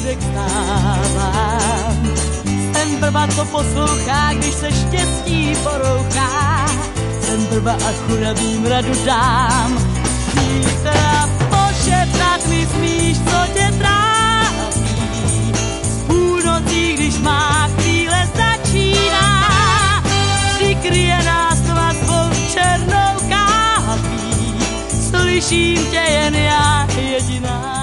soudek stávám. Jsem blba, co poslouchá, když se štěstí porouchá. Jsem blba a chudavým radu dám. Zítra pošeptat mi smíš, co tě trápí. Z půlnocí, když má chvíle začíná, přikryje nás tma svou černou kápí. Slyším tě jen já jediná.